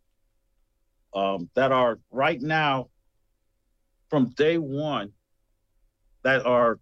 that are right now from day one that are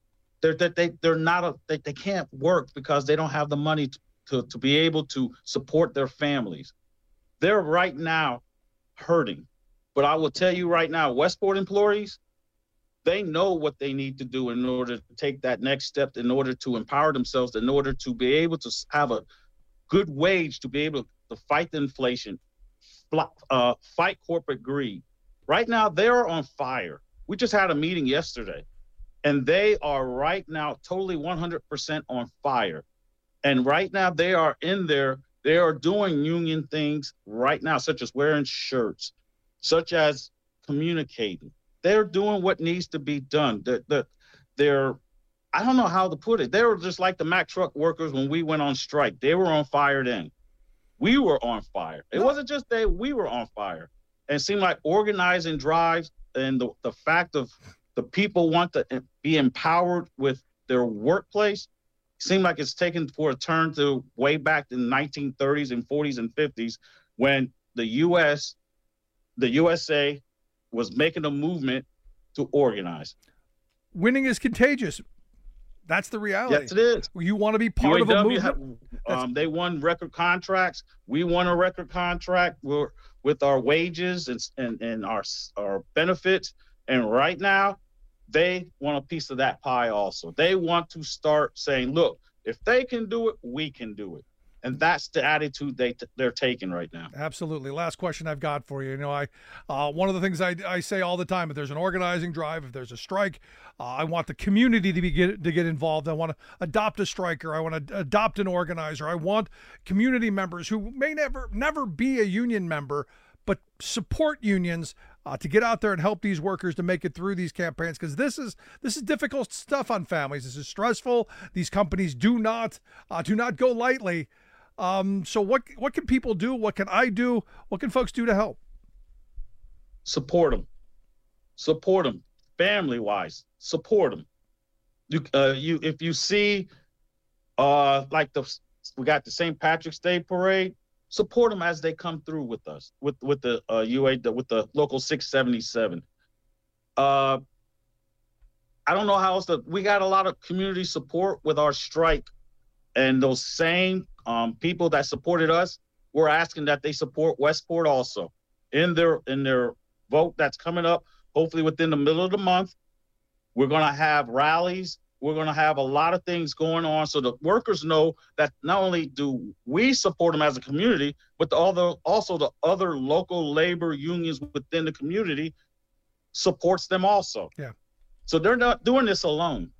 they can't work because they don't have the money to be able to support their families. They're right now hurting. But I will tell you right now, Westport employees, they know what they need to do in order to take that next step, in order to empower themselves, in order to be able to have a good wage, to be able to fight the inflation, fight corporate greed. Right now, they're on fire. We just had a meeting yesterday, and they are right now totally 100% on fire. And right now, they are in there. They are doing union things right now, such as wearing shirts, such as communicating. They're doing what needs to be done. They're I don't know how to put it. They were just like the Mack truck workers when we went on strike. They were on fire then. We were on fire. It wasn't just we were on fire. And it seemed like organizing drives and the fact of the people want to be empowered with their workplace seem like it's taken for a turn to way back in the 1930s and 40s and 50s when the USA was making a movement to organize. Winning is contagious. That's the reality. Yes, it is. You want to be part of a movement. They won record contracts. We won a record contract with our wages and our benefits. And right now, they want a piece of that pie also. They want to start saying, look, if they can do it, we can do it. And that's the attitude they're taking right now. Absolutely. Last question I've got for you. You know, one of the things I say all the time, if there's an organizing drive, if there's a strike, I want the community to get involved. I want to adopt a striker. I want to adopt an organizer. I want community members who may never be a union member, but support unions to get out there and help these workers to make it through these campaigns, because this is difficult stuff on families. This is stressful. These companies do not go lightly. So what can people do? What can I do? What can folks do to help? Support them, family wise. Support them. If you see, like we got the St. Patrick's Day parade. Support them as they come through with us, with the with the local 677. I don't know how else we got a lot of community support with our strike, and those same people that supported us, we're asking that they support Westport also in their vote that's coming up. Hopefully within the middle of the month, we're going to have rallies. We're going to have a lot of things going on so the workers know that not only do we support them as a community, but also the other local labor unions within the community supports them also. Yeah. So they're not doing this alone.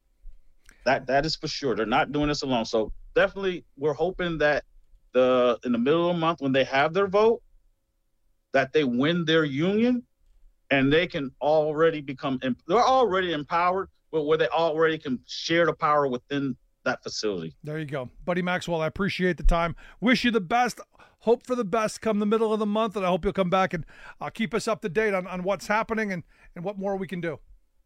That is for sure. They're not doing this alone. So definitely we're hoping that in the middle of the month when they have their vote, that they win their union and they can already they're already empowered, but where they already can share the power within that facility. There you go. Buddy Maxwell, I appreciate the time. Wish you the best. Hope for the best come the middle of the month, and I hope you'll come back and keep us up to date on what's happening and what more we can do.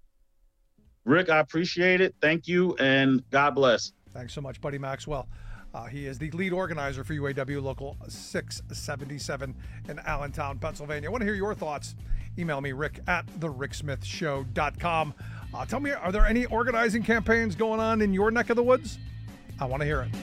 Rick, I appreciate it. Thank you, and God bless. Thanks so much, Buddy Maxwell. He is the lead organizer for UAW Local 677 in Allentown, Pennsylvania. I want to hear your thoughts. Email me, rick@thericksmithshow.com. Tell me, are there any organizing campaigns going on in your neck of the woods? I want to hear it.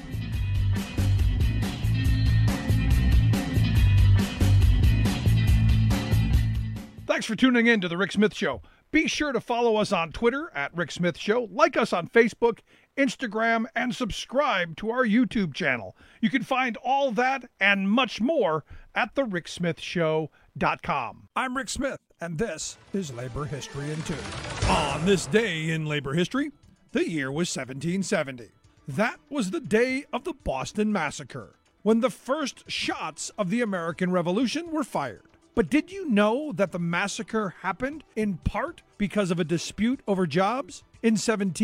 Thanks for tuning in to The Rick Smith Show. Be sure to follow us on Twitter @RickSmithShow, like us on Facebook, Instagram, and subscribe to our YouTube channel. You can find all that and much more at thericksmithshow.com. I'm Rick Smith, and this is Labor History in 2. On this day in labor history, the year was 1770. That was the day of the Boston Massacre, when the first shots of the American Revolution were fired. But did you know that the massacre happened in part because of a dispute over jobs? In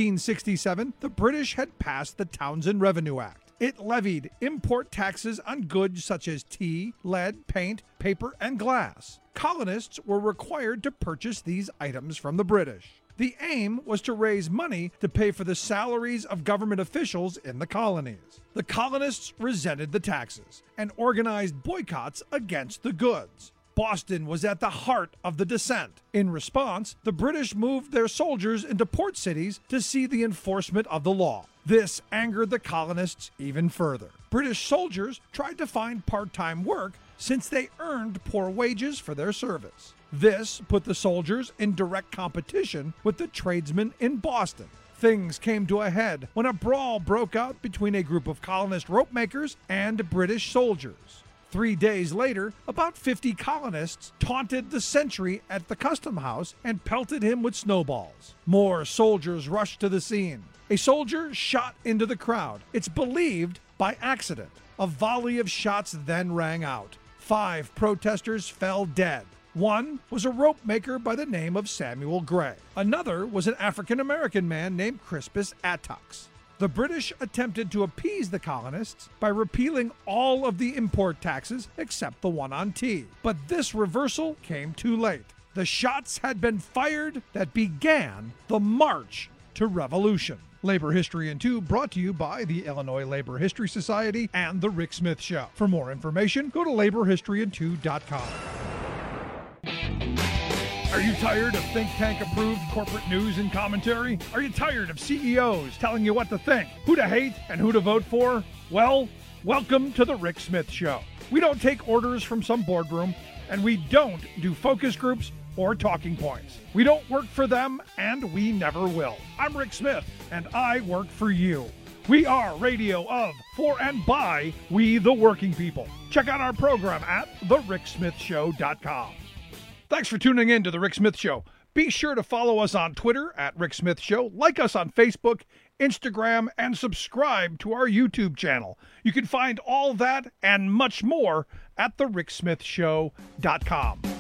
1767, the British had passed the Townshend Revenue Act. It levied import taxes on goods such as tea, lead, paint, paper, and glass. Colonists were required to purchase these items from the British. The aim was to raise money to pay for the salaries of government officials in the colonies. The colonists resented the taxes and organized boycotts against the goods. Boston was at the heart of the dissent. In response, the British moved their soldiers into port cities to see the enforcement of the law. This angered the colonists even further. British soldiers tried to find part-time work since they earned poor wages for their service. This put the soldiers in direct competition with the tradesmen in Boston. Things came to a head when a brawl broke out between a group of colonist rope makers and British soldiers. 3 days later, about 50 colonists taunted the sentry at the custom house and pelted him with snowballs. More soldiers rushed to the scene. A soldier shot into the crowd. It's believed by accident. A volley of shots then rang out. 5 protesters fell dead. One was a rope maker by the name of Samuel Gray. Another was an African-American man named Crispus Attucks. The British attempted to appease the colonists by repealing all of the import taxes except the one on tea. But this reversal came too late. The shots had been fired that began the March to Revolution. Labor History in 2 brought to you by the Illinois Labor History Society and The Rick Smith Show. For more information, go to laborhistoryin2.com. Are you tired of think tank-approved corporate news and commentary? Are you tired of CEOs telling you what to think, who to hate, and who to vote for? Well, welcome to The Rick Smith Show. We don't take orders from some boardroom, and we don't do focus groups or talking points. We don't work for them, and we never will. I'm Rick Smith, and I work for you. We are radio of, for, and by we the working people. Check out our program at thericksmithshow.com. Thanks for tuning in to The Rick Smith Show. Be sure to follow us on Twitter at Rick Smith Show, like us on Facebook, Instagram, and subscribe to our YouTube channel. You can find all that and much more at thericksmithshow.com.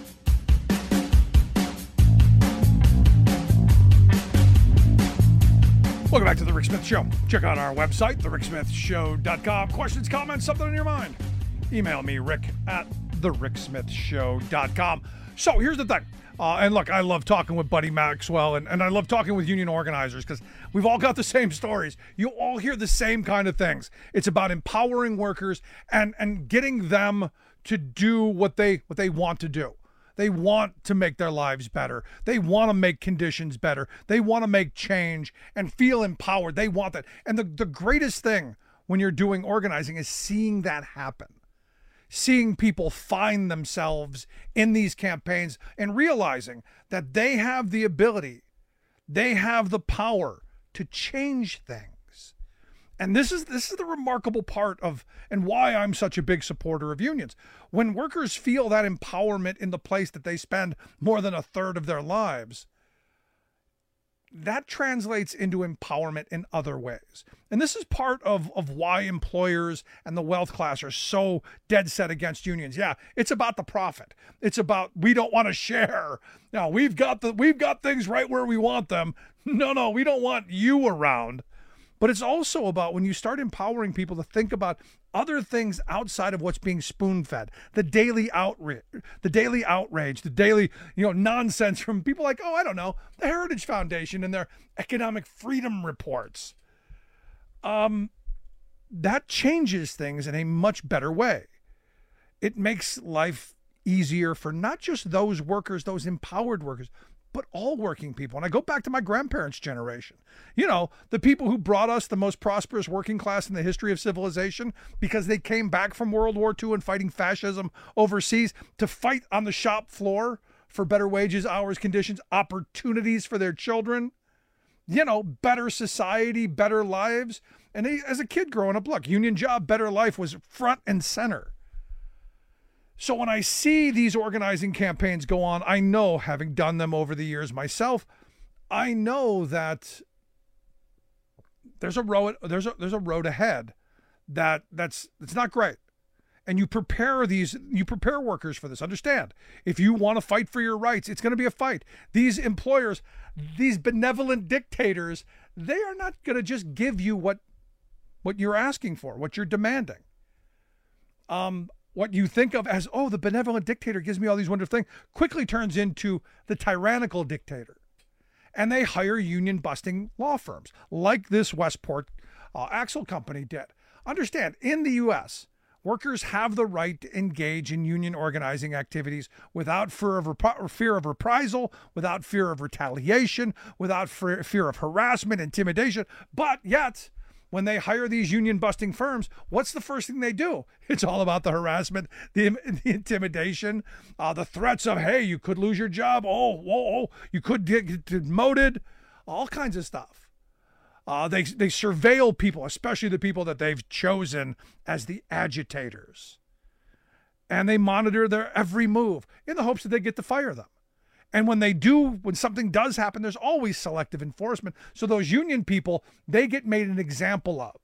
Welcome back to The Rick Smith Show. Check out our website, thericksmithshow.com. Questions, comments, something on your mind? Email me, Rick, at thericksmithshow.com. So here's the thing. And look, I love talking with Buddy Maxwell, and I love talking with union organizers because we've all got the same stories. You all hear the same kind of things. It's about empowering workers and getting them to do what they want to do. They want to make their lives better. They want to make conditions better. They want to make change and feel empowered. They want that. And the greatest thing when you're doing organizing is seeing that happen. Seeing people find themselves in these campaigns and realizing that they have the ability, they have the power to change things. And this is the remarkable part of, and why I'm such a big supporter of unions. When workers feel that empowerment in the place that they spend more than a third of their lives, that translates into empowerment in other ways. And this is part of why employers and the wealth class are so dead set against unions. Yeah, it's about the profit. It's about, we don't want to share. Now, we've got things right where we want them. No, we don't want you around. But it's also about when you start empowering people to think about other things outside of what's being spoon-fed, the daily outrage, the daily nonsense from people like, the Heritage Foundation and their economic freedom reports. That changes things in a much better way. It makes life easier for not just those workers, those empowered workers, but all working people. And I go back to my grandparents' generation. The people who brought us the most prosperous working class in the history of civilization because they came back from World War II and fighting fascism overseas to fight on the shop floor for better wages, hours, conditions, opportunities for their children, better society, better lives. And as a kid growing up, look, union job, better life was front and center. So when I see these organizing campaigns go on, I know, having done them over the years myself, I know that there's a road ahead that's not great. And you prepare workers for this. Understand, if you want to fight for your rights, it's going to be a fight. These employers, these benevolent dictators, they are not going to just give you what you're asking for, what you're demanding. What you think of as, the benevolent dictator gives me all these wonderful things, quickly turns into the tyrannical dictator. And they hire union-busting law firms, like this Westport Axle Company did. Understand, in the U.S., workers have the right to engage in union organizing activities without fear of reprisal, without fear of retaliation, without fear of harassment, intimidation, but yet, when they hire these union-busting firms, what's the first thing they do? It's all about the harassment, the intimidation, the threats of, hey, you could lose your job. You could get demoted, all kinds of stuff. They surveil people, especially the people that they've chosen as the agitators. And they monitor their every move in the hopes that they get to fire them. And when something does happen, there's always selective enforcement. So those union people, they get made an example of.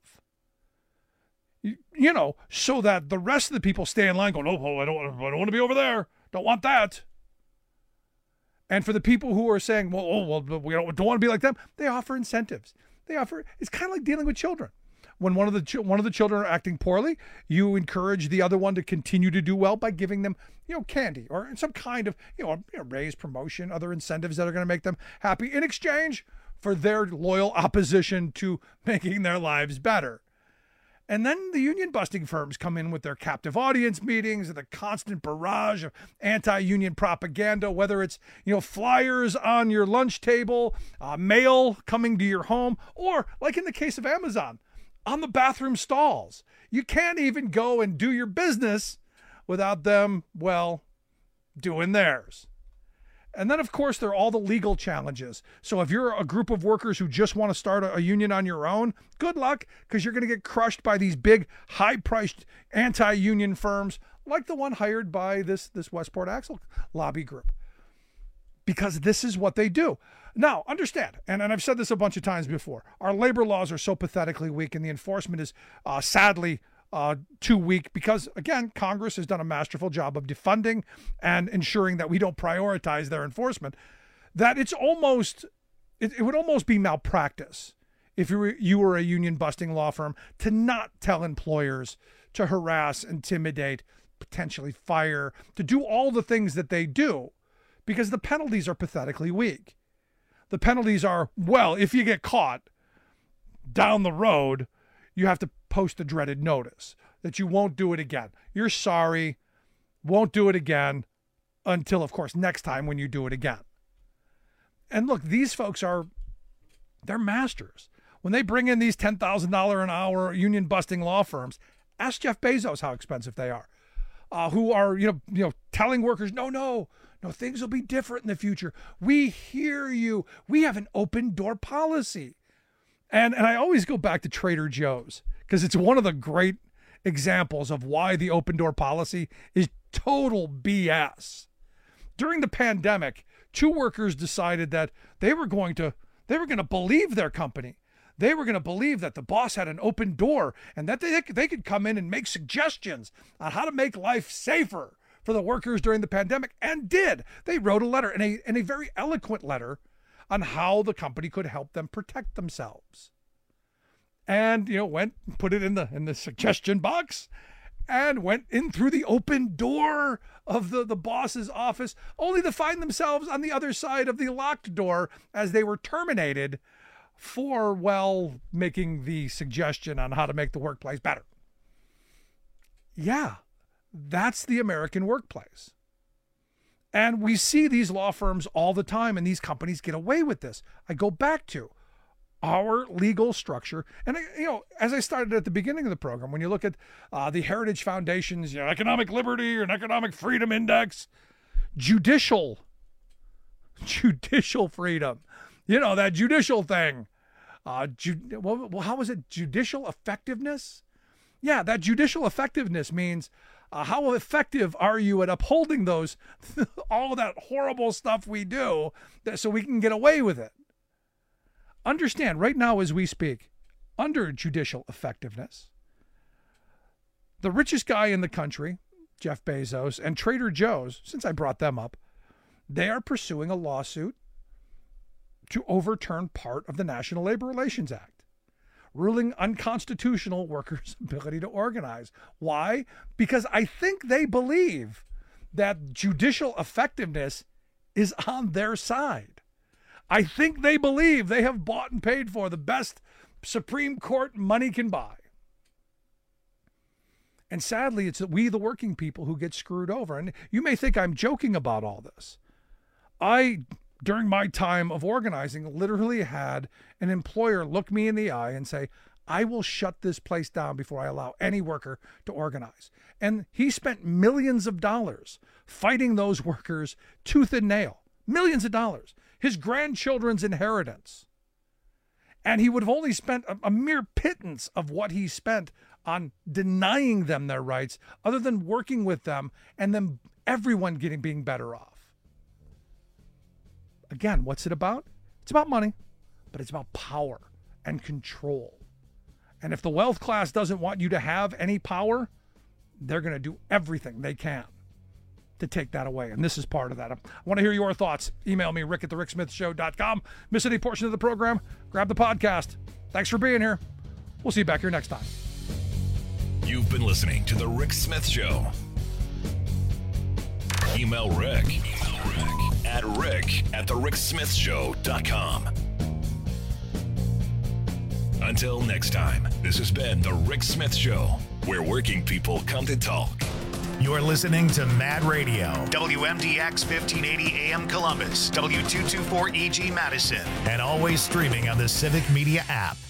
So that the rest of the people stay in line going, I don't want to be over there. Don't want that. And for the people who are saying, we don't want to be like them, they offer incentives. It's kind of like dealing with children. When one of the children are acting poorly, you encourage the other one to continue to do well by giving them, candy or some kind of, raise, promotion, other incentives that are going to make them happy in exchange for their loyal opposition to making their lives better. And then the union busting firms come in with their captive audience meetings and the constant barrage of anti-union propaganda, whether it's, flyers on your lunch table, mail coming to your home, or like in the case of Amazon, on the bathroom stalls. You can't even go and do your business without them, doing theirs. And then, of course, there are all the legal challenges. So if you're a group of workers who just want to start a union on your own, good luck, because you're going to get crushed by these big, high-priced anti-union firms like the one hired by this Westport Axle lobby group. Because this is what they do. Now, understand, and I've said this a bunch of times before, our labor laws are so pathetically weak, and the enforcement is sadly too weak because, again, Congress has done a masterful job of defunding and ensuring that we don't prioritize their enforcement, that it would almost be malpractice if you were a union-busting law firm to not tell employers to harass, intimidate, potentially fire, to do all the things that they do, because the penalties are pathetically weak. The penalties are, if you get caught down the road, you have to post a dreaded notice that you won't do it again. You're sorry, won't do it again until, of course, next time when you do it again. And look, these folks they're masters. When they bring in these $10,000 an hour union busting law firms, ask Jeff Bezos how expensive they are, who are, telling workers, no, things will be different in the future. We hear you. We have an open door policy. And I always go back to Trader Joe's because it's one of the great examples of why the open door policy is total BS. During the pandemic, two workers decided that they were going to believe their company. They were going to believe that the boss had an open door and that they could come in and make suggestions on how to make life safer for the workers during the pandemic, and did. They wrote a letter, and a very eloquent letter, on how the company could help them protect themselves. And, went and put it in the suggestion box and went in through the open door of the boss's office, only to find themselves on the other side of the locked door as they were terminated for, making the suggestion on how to make the workplace better. Yeah, that's the American workplace. And we see these law firms all the time, and these companies get away with this. I go back to our legal structure. And, as I started at the beginning of the program, when you look at the Heritage Foundation's Economic Liberty or Economic Freedom Index, judicial freedom, that judicial thing. How was it? Judicial effectiveness? Yeah, that judicial effectiveness means how effective are you at upholding those, all of that horrible stuff we do so we can get away with it? Understand, right now as we speak, under judicial effectiveness, the richest guy in the country, Jeff Bezos, and Trader Joe's, since I brought them up, they are pursuing a lawsuit to overturn part of the National Labor Relations Act, ruling unconstitutional workers' ability to organize. Why? Because I think they believe that judicial effectiveness is on their side. I think they believe they have bought and paid for the best Supreme Court money can buy. And sadly, it's we, the working people, who get screwed over. And you may think I'm joking about all this. During my time of organizing, literally had an employer look me in the eye and say, I will shut this place down before I allow any worker to organize. And he spent millions of dollars fighting those workers tooth and nail. Millions of dollars. His grandchildren's inheritance. And he would have only spent a mere pittance of what he spent on denying them their rights, other than working with them and then everyone being better off. Again, what's it about? It's about money, but it's about power and control. And if the wealth class doesn't want you to have any power, they're going to do everything they can to take that away. And this is part of that. I want to hear your thoughts. Email me, rick@thericksmithshow.com. Miss any portion of the program? Grab the podcast. Thanks for being here. We'll see you back here next time. You've been listening to The Rick Smith Show. Email Rick at rick@thericksmithshow.com. Until next time, this has been The Rick Smith Show, where working people come to talk. You're listening to Mad Radio, WMDX 1580 AM Columbus, W224 EG Madison, and always streaming on the Civic Media app.